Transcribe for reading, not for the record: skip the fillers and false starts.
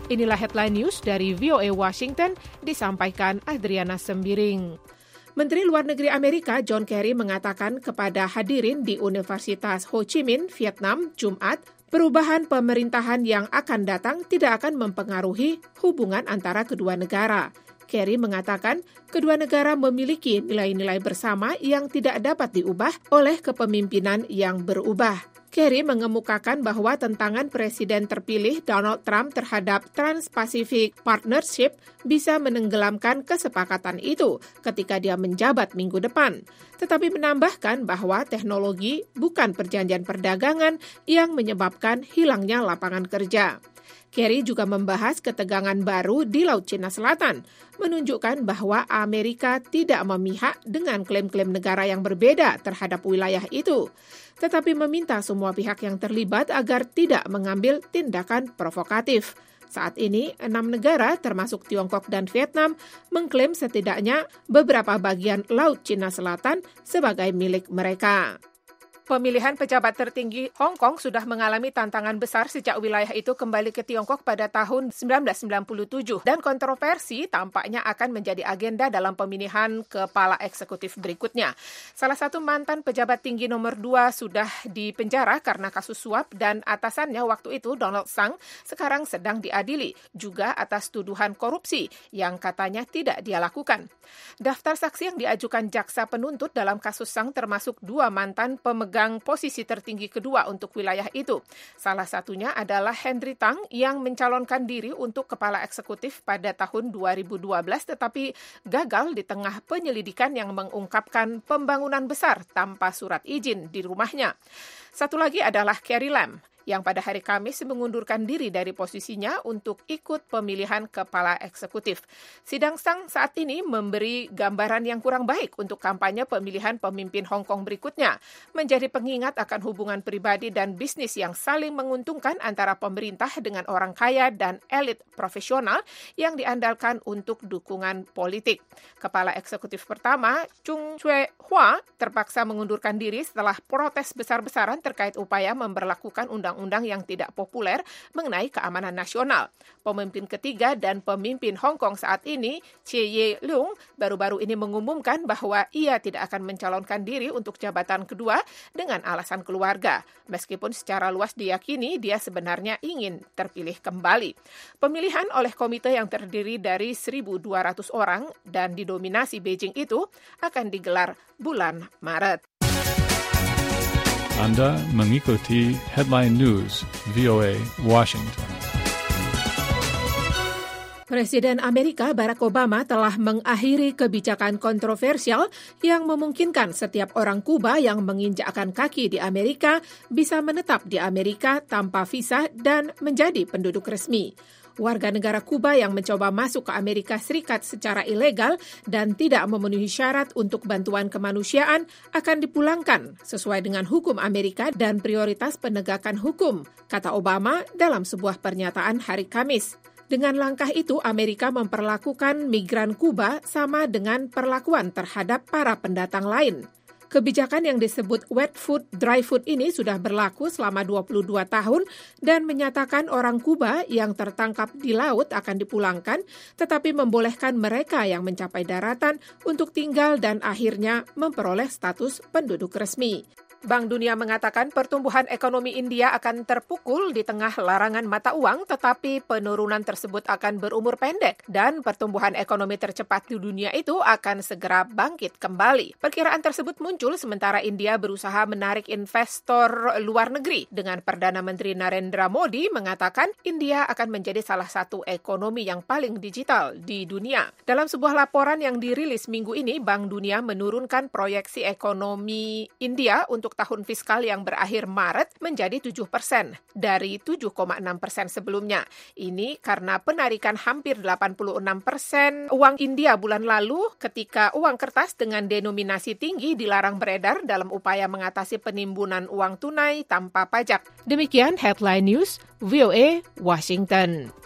Inilah headline news dari VOA Washington, disampaikan Adriana Sembiring. Menteri Luar Negeri Amerika John Kerry mengatakan kepada hadirin di Universitas Ho Chi Minh, Vietnam, Jumat, perubahan pemerintahan yang akan datang tidak akan mempengaruhi hubungan antara kedua negara. Kerry mengatakan kedua negara memiliki nilai-nilai bersama yang tidak dapat diubah oleh kepemimpinan yang berubah. Kerry mengemukakan bahwa tentangan Presiden terpilih Donald Trump terhadap Trans-Pacific Partnership bisa menenggelamkan kesepakatan itu ketika dia menjabat minggu depan. Tetapi menambahkan bahwa teknologi bukan perjanjian perdagangan yang menyebabkan hilangnya lapangan kerja. Kerry juga membahas ketegangan baru di Laut Cina Selatan, menunjukkan bahwa Amerika tidak memihak dengan klaim-klaim negara yang berbeda terhadap wilayah itu, tetapi meminta semua pihak yang terlibat agar tidak mengambil tindakan provokatif. Saat ini, 6 negara termasuk Tiongkok dan Vietnam mengklaim setidaknya beberapa bagian Laut Cina Selatan sebagai milik mereka. Pemilihan pejabat tertinggi Hong Kong sudah mengalami tantangan besar sejak wilayah itu kembali ke Tiongkok pada tahun 1997 dan kontroversi tampaknya akan menjadi agenda dalam pemilihan kepala eksekutif berikutnya. Salah satu mantan pejabat tinggi nomor 2 sudah dipenjara karena kasus suap dan atasannya waktu itu Donald Tsang sekarang sedang diadili juga atas tuduhan korupsi yang katanya tidak dia lakukan. Daftar saksi yang diajukan jaksa penuntut dalam kasus Tsang termasuk 2 mantan pemegang posisi tertinggi kedua untuk wilayah itu. Salah satunya adalah Henry Tang yang mencalonkan diri untuk kepala eksekutif pada tahun 2012 tetapi gagal di tengah penyelidikan yang mengungkapkan pembangunan besar tanpa surat izin di rumahnya. Satu lagi adalah Carrie Lam yang pada hari Kamis mengundurkan diri dari posisinya untuk ikut pemilihan kepala eksekutif. Sidang Tsang saat ini memberi gambaran yang kurang baik untuk kampanye pemilihan pemimpin Hong Kong berikutnya, menjadi pengingat akan hubungan pribadi dan bisnis yang saling menguntungkan antara pemerintah dengan orang kaya dan elit profesional yang diandalkan untuk dukungan politik. Kepala eksekutif pertama, Chung Chue-hua, terpaksa mengundurkan diri setelah protes besar-besaran terkait upaya memberlakukan undang-undang yang tidak populer mengenai keamanan nasional. Pemimpin ketiga dan pemimpin Hong Kong saat ini, Chie Yee-lung, baru-baru ini mengumumkan bahwa ia tidak akan mencalonkan diri untuk jabatan kedua dengan alasan keluarga. Meskipun secara luas diyakini dia sebenarnya ingin terpilih kembali. Pemilihan oleh komite yang terdiri dari 1.200 orang dan didominasi Beijing itu akan digelar bulan Maret. Anda mengikuti Headline News, VOA, Washington. Presiden Amerika Barack Obama telah mengakhiri kebijakan kontroversial yang memungkinkan setiap orang Kuba yang menginjakkan kaki di Amerika bisa menetap di Amerika tanpa visa dan menjadi penduduk resmi. Warga negara Kuba yang mencoba masuk ke Amerika Serikat secara ilegal dan tidak memenuhi syarat untuk bantuan kemanusiaan akan dipulangkan sesuai dengan hukum Amerika dan prioritas penegakan hukum, kata Obama dalam sebuah pernyataan hari Kamis. Dengan langkah itu, Amerika memperlakukan migran Kuba sama dengan perlakuan terhadap para pendatang lain. Kebijakan yang disebut wet food, dry food ini sudah berlaku selama 22 tahun dan menyatakan orang Kuba yang tertangkap di laut akan dipulangkan, tetapi membolehkan mereka yang mencapai daratan untuk tinggal dan akhirnya memperoleh status penduduk resmi. Bank Dunia mengatakan pertumbuhan ekonomi India akan terpukul di tengah larangan mata uang, tetapi penurunan tersebut akan berumur pendek dan pertumbuhan ekonomi tercepat di dunia itu akan segera bangkit kembali. Perkiraan tersebut muncul sementara India berusaha menarik investor luar negeri dengan Perdana Menteri Narendra Modi mengatakan India akan menjadi salah satu ekonomi yang paling digital di dunia. Dalam sebuah laporan yang dirilis minggu ini, Bank Dunia menurunkan proyeksi ekonomi India untuk tahun fiskal yang berakhir Maret menjadi 7% dari 7,6% sebelumnya. Ini karena penarikan hampir 86% uang India bulan lalu ketika uang kertas dengan denominasi tinggi dilarang beredar dalam upaya mengatasi penimbunan uang tunai tanpa pajak. Demikian Headline News, VOA, Washington.